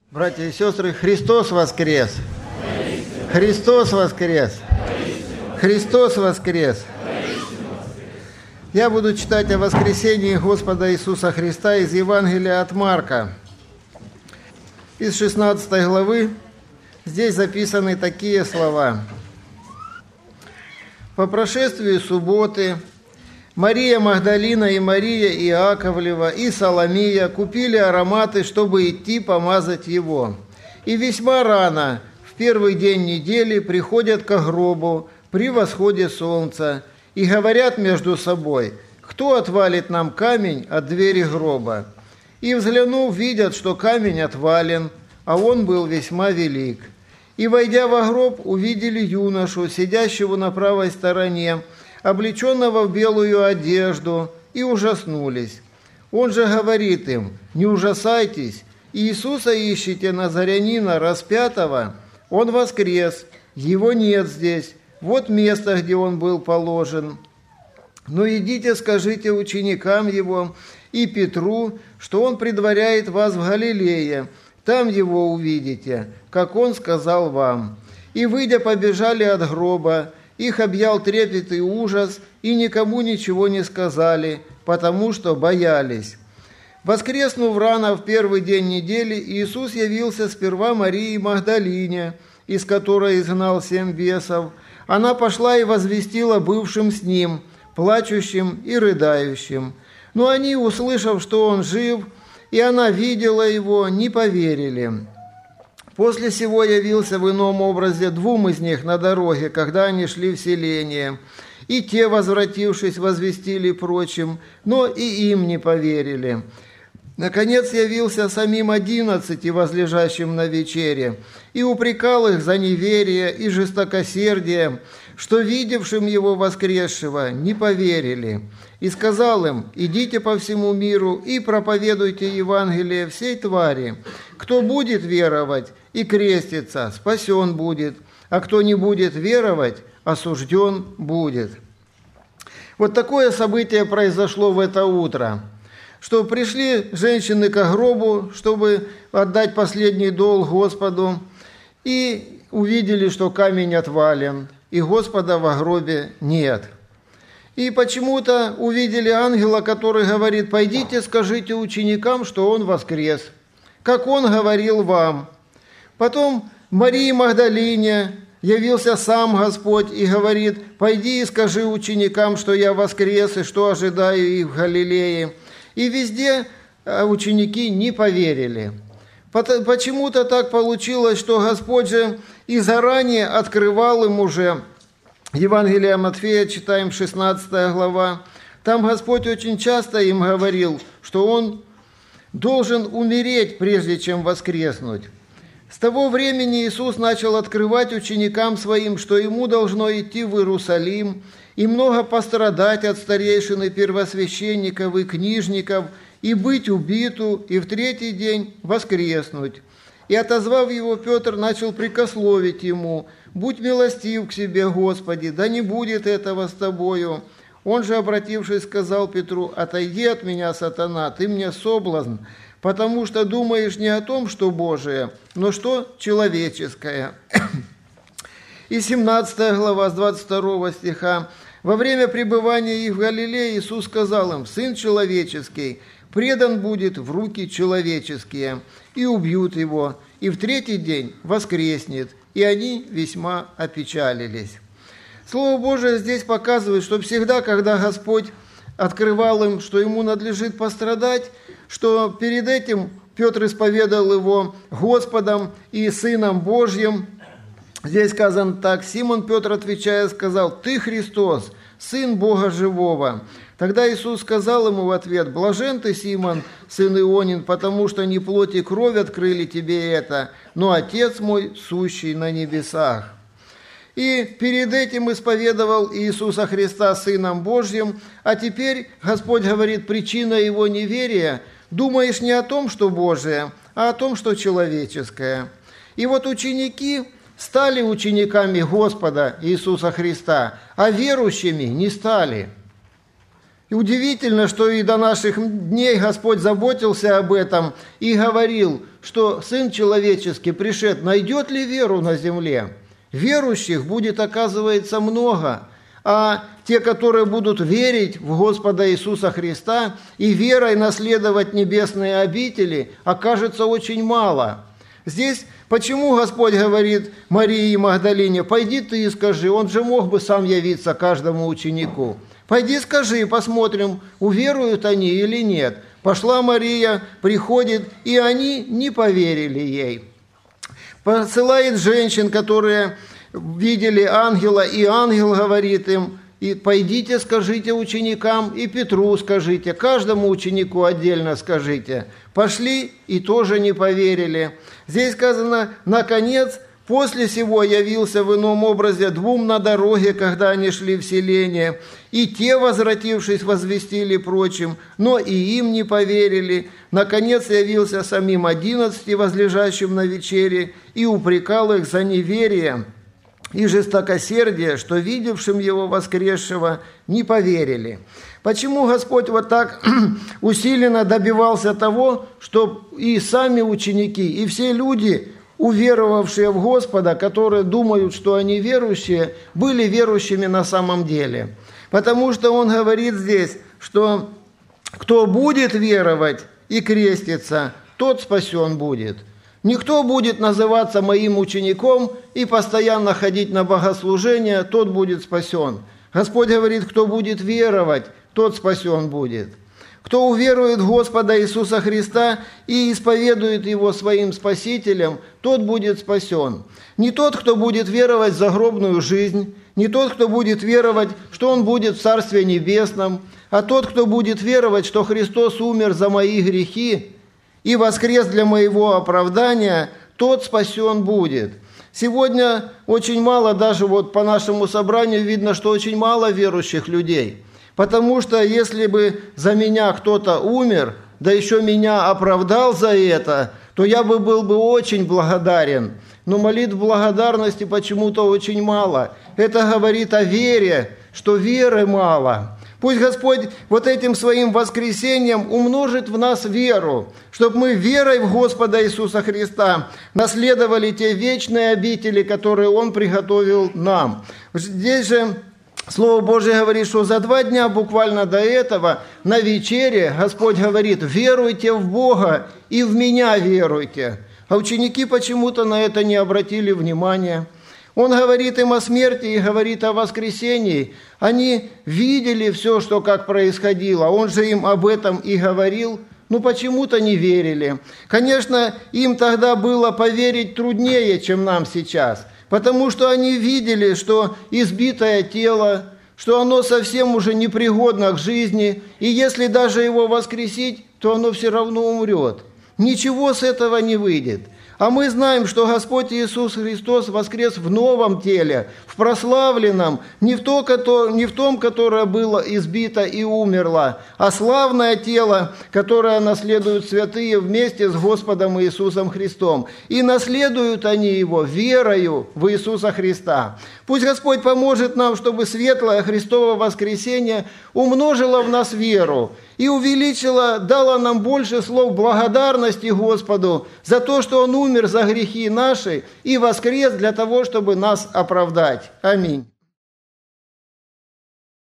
Братья и сестры, Христос воскрес! Христос воскрес! Христос воскрес! Я буду читать о воскресении Господа Иисуса Христа из Евангелия от Марка. Из 16 главы здесь записаны такие слова. По прошествии субботы Мария Магдалина и Мария Иаковлева и Соломия купили ароматы, чтобы идти помазать его. И весьма рано, в первый день недели, приходят ко гробу при восходе солнца и говорят между собой: «Кто отвалит нам камень от двери гроба?» И, взглянув, видят, что камень отвален, а он был весьма велик. И, войдя во гроб, увидели юношу, сидящего на правой стороне, облеченного в белую одежду, и ужаснулись. Он же говорит им: «Не ужасайтесь, Иисуса ищете, Назарянина, распятого, Он воскрес, Его нет здесь, вот место, где Он был положен. Но идите, скажите ученикам Его и Петру, что Он предваряет вас в Галилее, там Его увидите, как Он сказал вам». И, выйдя, побежали от гроба. Их объял трепет и ужас, и никому ничего не сказали, потому что боялись. Воскреснув рано в первый день недели, Иисус явился сперва Марии Магдалине, из которой изгнал 7 бесов. Она пошла и возвестила бывшим с ним, плачущим и рыдающим. Но они, услышав, что он жив, и она видела его, не поверили. После сего явился в ином образе 2 из них на дороге, когда они шли в селение. И те, возвратившись, возвестили прочим, но и им не поверили. Наконец явился самим 11, возлежащим на вечере, и упрекал их за неверие и жестокосердие, что видевшим его воскресшего не поверили. И сказал им: «Идите по всему миру и проповедуйте Евангелие всей твари. Кто будет веровать и креститься, спасен будет, а кто не будет веровать, осужден будет». Вот такое событие произошло в это утро, что пришли женщины к гробу, чтобы отдать последний долг Господу, и увидели, что камень отвален, и Господа во гробе нет. И почему-то увидели ангела, который говорит: «Пойдите, скажите ученикам, что он воскрес, как он говорил вам». Потом Марии Магдалине явился сам Господь и говорит: «Пойди и скажи ученикам, что я воскрес и что ожидаю их в Галилее». И везде ученики не поверили. Почему-то так получилось, что Господь же и заранее открывал им уже. Евангелие Матфея читаем, 16 глава. Там Господь очень часто им говорил, что Он должен умереть, прежде чем воскреснуть. С того времени Иисус начал открывать ученикам Своим, что Ему должно идти в Иерусалим и много пострадать от старейшин и первосвященников и книжников, и быть убиту, и в 3-й день воскреснуть. И, отозвав его, Петр начал прикословить ему: «Будь милостив к себе, Господи, да не будет этого с тобою». Он же, обратившись, сказал Петру: «Отойди от меня, сатана, ты мне соблазн, потому что думаешь не о том, что Божие, но что человеческое». И 17 глава с 22 стиха. «Во время пребывания их в Галилее Иисус сказал им: Сын человеческий предан будет в руки человеческие, и убьют его, и в 3-й день воскреснет». И они весьма опечалились. Слово Божие здесь показывает, что всегда, когда Господь открывал им, что ему надлежит пострадать, что перед этим Петр исповедал его Господом и Сыном Божьим. Здесь сказано так: «Симон Петр, отвечая, сказал: Ты Христос, Сын Бога Живого». Тогда Иисус сказал ему в ответ: «Блажен ты, Симон, сын Ионин, потому что не плоть и кровь открыли тебе это, но Отец мой, сущий на небесах». И перед этим исповедовал Иисуса Христа Сыном Божьим, а теперь Господь говорит: причина его неверия: думаешь не о том, что Божие, а о том, что человеческое. И вот ученики стали учениками Господа Иисуса Христа, а верующими не стали. И удивительно, что и до наших дней Господь заботился об этом и говорил, что Сын Человеческий пришед, найдет ли веру на земле? Верующих будет, оказывается, много, а те, которые будут верить в Господа Иисуса Христа и верой наследовать небесные обители, окажется очень мало. Здесь почему Господь говорит Марии Магдалине: «Пойди ты и скажи», Он же мог бы сам явиться каждому ученику. «Пойди скажи, посмотрим, уверуют они или нет». Пошла Мария, приходит, и они не поверили ей. Посылает женщин, которые видели ангела, и ангел говорит им: «И пойдите, скажите ученикам, и Петру скажите, каждому ученику отдельно скажите». Пошли и тоже не поверили. Здесь сказано: «Наконец, после сего явился в ином образе двум на дороге, когда они шли в селение. И те, возвратившись, возвестили прочим, но и им не поверили. Наконец явился самим 11, возлежащим на вечере, и упрекал их за неверие и жестокосердие, что видевшим его воскресшего не поверили». Почему Господь вот так усиленно добивался того, чтобы и сами ученики, и все люди, уверовавшие в Господа, которые думают, что они верующие, были верующими на самом деле? Потому что Он говорит здесь, что кто будет веровать и креститься, тот спасен будет. Никто будет называться моим учеником и постоянно ходить на богослужение, тот будет спасен. Господь говорит: кто будет веровать, тот спасен будет. Кто уверует в Господа Иисуса Христа и исповедует Его своим Спасителем, тот будет спасен. Не тот, кто будет веровать в загробную жизнь, не тот, кто будет веровать, что он будет в Царстве Небесном, а тот, кто будет веровать, что Христос умер за мои грехи и воскрес для моего оправдания, тот спасен будет. Сегодня очень мало, даже вот по нашему собранию видно, что очень мало верующих людей. Потому что если бы за меня кто-то умер, да еще меня оправдал за это, то я бы был бы очень благодарен. Но молитв благодарности почему-то очень мало. Это говорит о вере, что веры мало. Пусть Господь вот этим своим воскресением умножит в нас веру, чтобы мы верой в Господа Иисуса Христа наследовали те вечные обители, которые Он приготовил нам. Здесь же Слово Божие говорит, что за 2 дня буквально до этого на вечере Господь говорит: «Веруйте в Бога и в Меня веруйте». А ученики почему-то на это не обратили внимания. Он говорит им о смерти и говорит о воскресении. Они видели все, что как происходило. Он же им об этом и говорил, но почему-то не верили. Конечно, им тогда было поверить труднее, чем нам сейчас, потому что они видели, что избитое тело, что оно совсем уже непригодно к жизни, и если даже его воскресить, то оно все равно умрет. Ничего с этого не выйдет. А мы знаем, что Господь Иисус Христос воскрес в новом теле, в прославленном, не в том, которое было избито и умерло, а славное тело, которое наследуют святые вместе с Господом Иисусом Христом. И наследуют они его верою в Иисуса Христа. Пусть Господь поможет нам, чтобы светлое Христово воскресение умножило в нас веру и увеличило, дало нам больше слов благодарности Господу за то, что Он умер за грехи наши и воскрес для того, чтобы нас оправдать. Аминь.